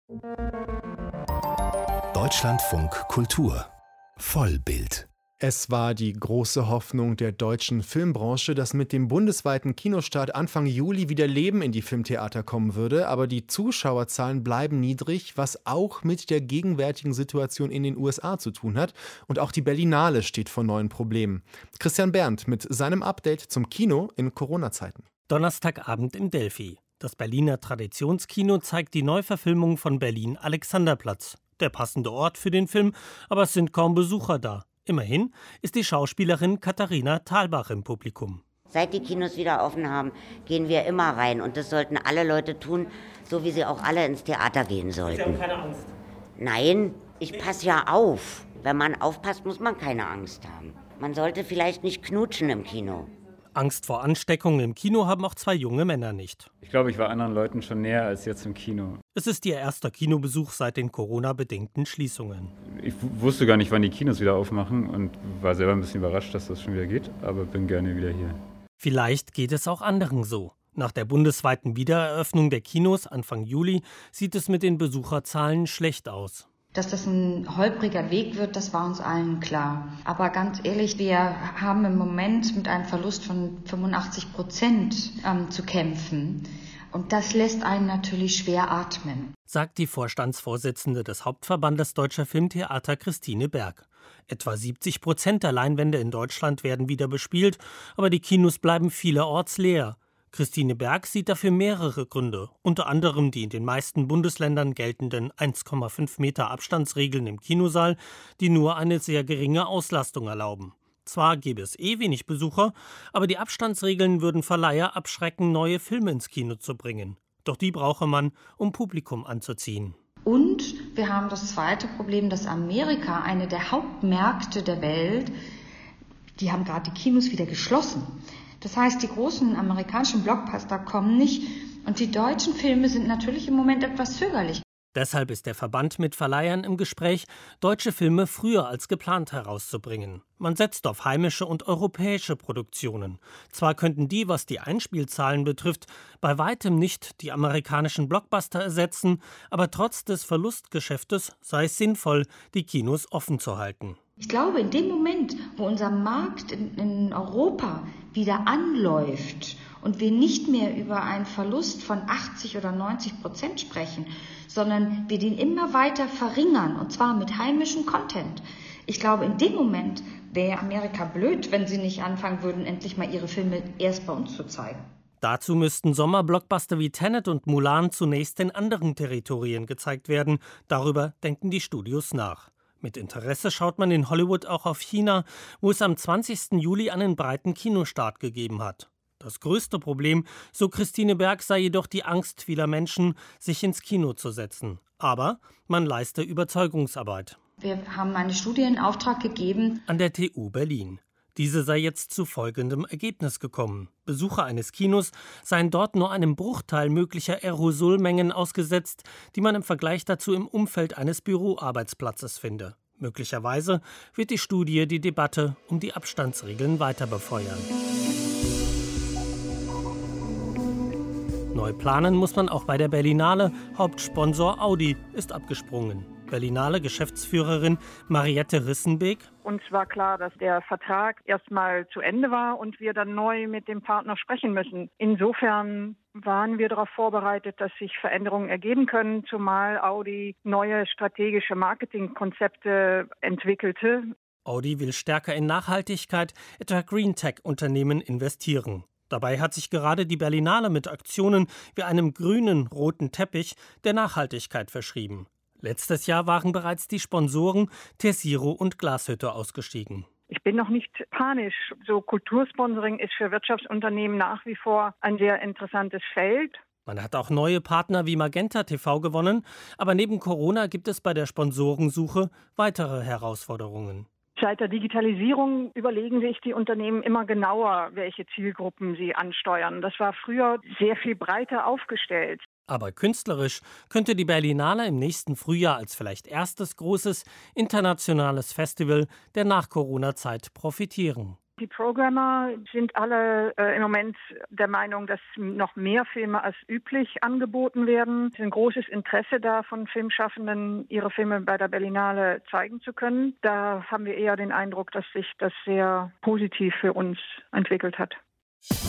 Deutschlandfunk Kultur Vollbild. Es war die große Hoffnung der deutschen Filmbranche, dass mit dem bundesweiten Kinostart Anfang Juli wieder Leben in die Filmtheater kommen würde. Aber die Zuschauerzahlen bleiben niedrig, was auch mit der gegenwärtigen Situation in den USA zu tun hat. Und auch die Berlinale steht vor neuen Problemen. Christian Berndt mit seinem Update zum Kino in Corona-Zeiten. Donnerstagabend im Delphi. Das Berliner Traditionskino zeigt die Neuverfilmung von Berlin Alexanderplatz. Der passende Ort für den Film, aber es sind kaum Besucher da. Immerhin ist die Schauspielerin Katharina Thalbach im Publikum. Seit die Kinos wieder offen haben, gehen wir immer rein. Und das sollten alle Leute tun, so wie sie auch alle ins Theater gehen sollten. Sie haben keine Angst? Nein, ich passe ja auf. Wenn man aufpasst, muss man keine Angst haben. Man sollte vielleicht nicht knutschen im Kino. Angst vor Ansteckungen im Kino haben auch zwei junge Männer nicht. Ich glaube, ich war anderen Leuten schon näher als jetzt im Kino. Es ist ihr erster Kinobesuch seit den Corona-bedingten Schließungen. Ich wusste gar nicht, wann die Kinos wieder aufmachen und war selber ein bisschen überrascht, dass das schon wieder geht, aber bin gerne wieder hier. Vielleicht geht es auch anderen so. Nach der bundesweiten Wiedereröffnung der Kinos Anfang Juli sieht es mit den Besucherzahlen schlecht aus. Dass das ein holpriger Weg wird, das war uns allen klar. Aber ganz ehrlich, wir haben im Moment mit einem Verlust von 85% zu kämpfen. Und das lässt einen natürlich schwer atmen, sagt die Vorstandsvorsitzende des Hauptverbandes Deutscher Filmtheater Christine Berg. Etwa 70% der Leinwände in Deutschland werden wieder bespielt, aber die Kinos bleiben vielerorts leer. Christine Berg sieht dafür mehrere Gründe, unter anderem die in den meisten Bundesländern geltenden 1,5 Meter Abstandsregeln im Kinosaal, die nur eine sehr geringe Auslastung erlauben. Zwar gäbe es wenig Besucher, aber die Abstandsregeln würden Verleiher abschrecken, neue Filme ins Kino zu bringen. Doch die brauche man, um Publikum anzuziehen. Und wir haben das zweite Problem, dass Amerika, eine der Hauptmärkte der Welt, die haben gerade die Kinos wieder geschlossen. Das heißt, die großen amerikanischen Blockbuster kommen nicht und die deutschen Filme sind natürlich im Moment etwas zögerlich. Deshalb ist der Verband mit Verleihern im Gespräch, deutsche Filme früher als geplant herauszubringen. Man setzt auf heimische und europäische Produktionen. Zwar könnten die, was die Einspielzahlen betrifft, bei weitem nicht die amerikanischen Blockbuster ersetzen, aber trotz des Verlustgeschäftes sei es sinnvoll, die Kinos offen zu halten. Ich glaube, in dem Moment, wo unser Markt in Europa wieder anläuft und wir nicht mehr über einen Verlust von 80 oder 90% sprechen, sondern wir den immer weiter verringern, und zwar mit heimischem Content. Ich glaube, in dem Moment wäre Amerika blöd, wenn sie nicht anfangen würden, endlich mal ihre Filme erst bei uns zu zeigen. Dazu müssten Sommerblockbuster wie Tenet und Mulan zunächst in anderen Territorien gezeigt werden. Darüber denken die Studios nach. Mit Interesse schaut man in Hollywood auch auf China, wo es am 20. Juli einen breiten Kinostart gegeben hat. Das größte Problem, so Christine Berg, sei jedoch die Angst vieler Menschen, sich ins Kino zu setzen. Aber man leiste Überzeugungsarbeit. Wir haben eine Studie in Auftrag gegeben an der TU Berlin. Diese sei jetzt zu folgendem Ergebnis gekommen. Besucher eines Kinos seien dort nur einem Bruchteil möglicher Aerosolmengen ausgesetzt, die man im Vergleich dazu im Umfeld eines Büroarbeitsplatzes finde. Möglicherweise wird die Studie die Debatte um die Abstandsregeln weiter befeuern. Neu planen muss man auch bei der Berlinale. Hauptsponsor Audi ist abgesprungen. Berlinale-Geschäftsführerin Mariette Rissenbeek. Uns war klar, dass der Vertrag erstmal zu Ende war und wir dann neu mit dem Partner sprechen müssen. Insofern waren wir darauf vorbereitet, dass sich Veränderungen ergeben können, zumal Audi neue strategische Marketingkonzepte entwickelte. Audi will stärker in Nachhaltigkeit, etwa Green Tech-Unternehmen investieren. Dabei hat sich gerade die Berlinale mit Aktionen wie einem grünen roten Teppich der Nachhaltigkeit verschrieben. Letztes Jahr waren bereits die Sponsoren Tessiro und Glashütte ausgestiegen. Ich bin noch nicht panisch. So Kultursponsoring ist für Wirtschaftsunternehmen nach wie vor ein sehr interessantes Feld. Man hat auch neue Partner wie Magenta TV gewonnen, aber neben Corona gibt es bei der Sponsorensuche weitere Herausforderungen. Seit der Digitalisierung überlegen sich die Unternehmen immer genauer, welche Zielgruppen sie ansteuern. Das war früher sehr viel breiter aufgestellt. Aber künstlerisch könnte die Berlinale im nächsten Frühjahr als vielleicht erstes großes internationales Festival der Nach-Corona-Zeit profitieren. Die Programmer sind alle im Moment der Meinung, dass noch mehr Filme als üblich angeboten werden. Es ist ein großes Interesse da von Filmschaffenden, ihre Filme bei der Berlinale zeigen zu können. Da haben wir eher den Eindruck, dass sich das sehr positiv für uns entwickelt hat.